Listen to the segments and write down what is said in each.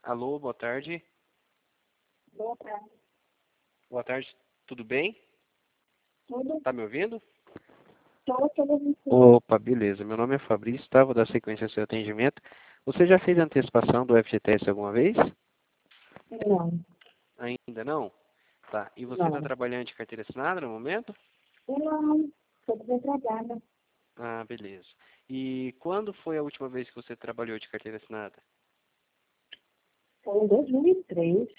Alô, boa tarde. Boa tarde. Boa tarde, tudo bem? Tudo? Tá me ouvindo? Tudo bem. Opa, beleza. Meu nome é Fabrício, tá? Vou dar sequência ao seu atendimento. Você já fez a antecipação do FGTS alguma vez? Não, Ainda não? Tá. E você está não. trabalhando de carteira assinada no momento? Não, estou desempregada. Ah, beleza. E quando foi a última vez que você trabalhou de carteira assinada? Foi em 2003.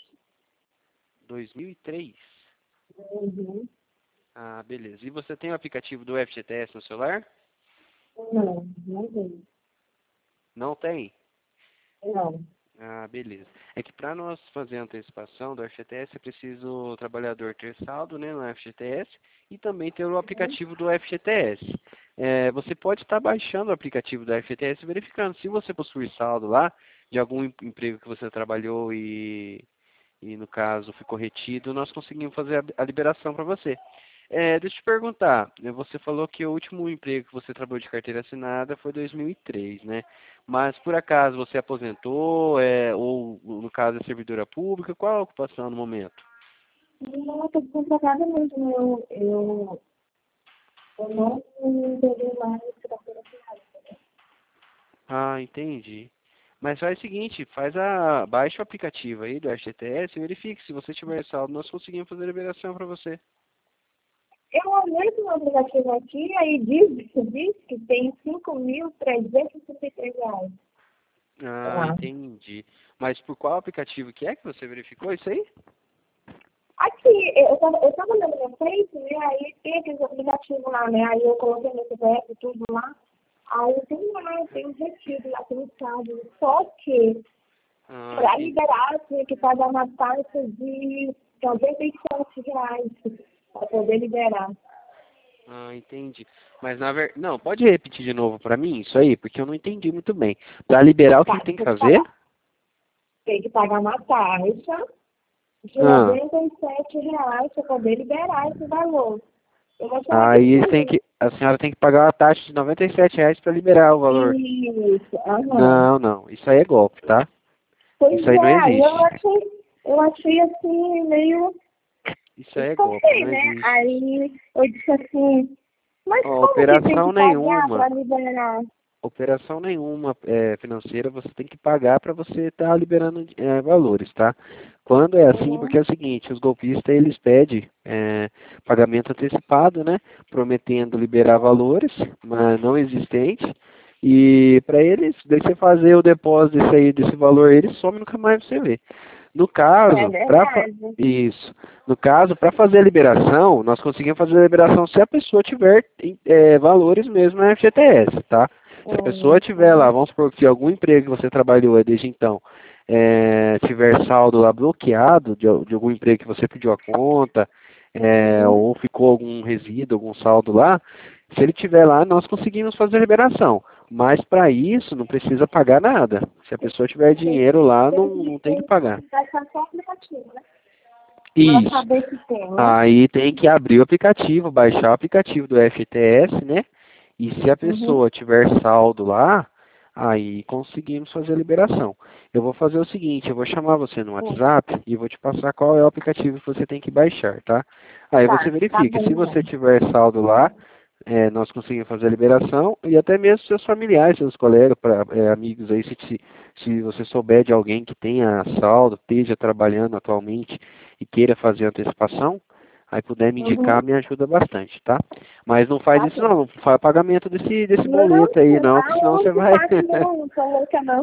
2003? Uhum. Ah, beleza. E você tem o aplicativo do FGTS no celular? Não veio. Não tem? Não. Ah, beleza. É que para nós fazer a antecipação do FGTS é preciso o trabalhador ter saldo, né, no FGTS e também ter o aplicativo do FGTS. Você pode estar baixando o aplicativo do FGTS e verificando se você possui saldo lá de algum emprego que você trabalhou e no caso ficou retido, nós conseguimos fazer a liberação para você. Deixa eu te perguntar, você falou que o último emprego que você trabalhou de carteira assinada foi 2003, né? Mas por acaso você aposentou, ou no caso é servidora pública, qual a ocupação no momento? Não, estou desempregada mesmo. Eu não peguei mais carteira assinada. Ah, entendi. Mas faz o seguinte, baixa o aplicativo aí do FGTS e verifique, se você tiver saldo, nós conseguimos fazer a liberação para você. Eu olhei no aplicativo aqui, aí diz que tem R$ 5.363 Ah, lá. entendi. Mas por qual aplicativo que você verificou isso aí? Aqui, eu tava olhando meu Face, né? Aí tem aqueles aplicativos lá, né? Aí eu coloquei meu CPF e tudo lá. Aí tem lá, tem um retido lá, tem um saldo. Só que, Ah, para entendi. liberar, tinha que pagar uma taxa de R$ 97 para poder liberar. Ah, entendi. Mas não, pode repetir de novo para mim isso aí, porque eu não entendi muito bem. Para liberar, o que Tá, que tem que tem que fazer? pagar. Tem que pagar uma taxa de Ah, R$ 97 para poder liberar esse valor. Eu vou achar aí absurdo. a senhora tem que pagar uma taxa de R$ 97 para liberar o valor. Isso, aham. Não, não, isso aí é golpe, tá? Pois Isso aí não é, aí existe. eu achei assim, meio Isso aí é golpe, desconfiei, não né? existe. Aí eu disse assim, mas Ó, como que tem que pagar para liberar? operação nenhuma financeira você tem que pagar para você estar liberando valores, tá? Quando é assim, porque Uhum, é o seguinte, os golpistas eles pedem pagamento antecipado, né? Prometendo liberar valores, mas não existente. E para eles, daí você fazer o depósito desse valor, eles some nunca mais você vê. No é caso, verdade. isso. No caso, para fazer a liberação, nós conseguimos fazer a liberação se a pessoa tiver valores mesmo na FGTS, tá? Se a pessoa tiver lá, Uhum, vamos supor que algum emprego que você trabalhou desde então, tiver saldo lá bloqueado de algum emprego que você pediu a conta, uhum. ou ficou algum resíduo, algum saldo lá, se ele tiver lá, nós conseguimos fazer a liberação. Mas para isso não precisa pagar nada. Se a pessoa tiver dinheiro lá, não tem que pagar. Tem que baixar só o aplicativo, né? Para Isso. saber se tem, né? Aí tem que abrir o aplicativo, baixar o aplicativo do FTS, né? E se a Uhum. pessoa tiver saldo lá, aí conseguimos fazer a liberação. Eu vou fazer o seguinte, eu vou chamar você no Sim. WhatsApp e vou te passar qual é o aplicativo que você tem que baixar, tá? Aí você Tá verifica. Se bom, você então. tiver saldo lá, nós conseguimos fazer a liberação e até mesmo seus familiares, seus colegas, amigos aí, se você souber de alguém que tenha saldo, esteja trabalhando atualmente e queira fazer antecipação, aí puder me indicar, Uhum. me ajuda bastante, tá? Mas não faz Tá isso bom. não faz pagamento desse Não, boleto aí não, que senão não, você não vai... faço não, não sou louca não.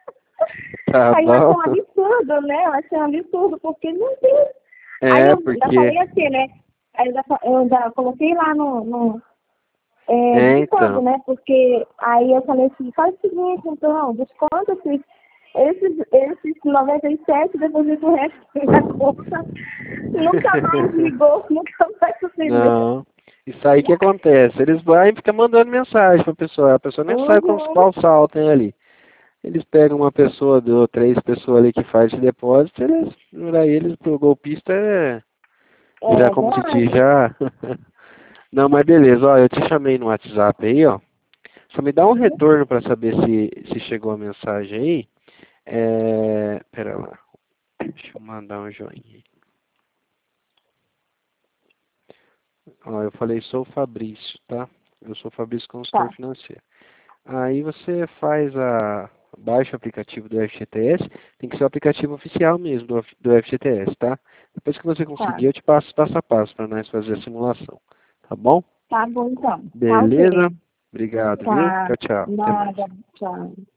Tá Aí eu achei bom? um absurdo, né? Eu achei um absurdo, porque não tem. Aí É, eu ainda porque... falei assim, né? Aí eu ainda coloquei lá descontando, Então. né? Porque aí eu falei assim, faz o seguinte, então, desconta esses 97, deposita o resto na conta. Nunca mais ligou, nunca mais sucedeu. Não. Isso aí que acontece. Eles vão e ficam mandando mensagem pra pessoa. A pessoa nem sabe Uhum. qual saldo tem ali. Eles pegam uma pessoa, duas ou três pessoas ali que faz esse depósito, pra eles, pro golpista, já É como se diz, verdade. já. Não, mas beleza, ó, eu te chamei no WhatsApp aí, ó. Só me dá um Uhum. retorno pra saber se chegou a mensagem aí. Pera lá. Deixa eu mandar um joinha. Ó, eu falei, sou o Fabrício, tá? Eu sou o Fabrício, consultor Tá, financeiro. Aí você baixa o aplicativo do FGTS, tem que ser o aplicativo oficial mesmo do FGTS, tá? Depois que você tá. conseguir, eu te passo passo a passo para nós fazer a simulação, tá bom? Tá bom então. Tá ok. Beleza? Obrigado, viu? Tá. Tchau, tchau. Até mais. Nada. Tchau.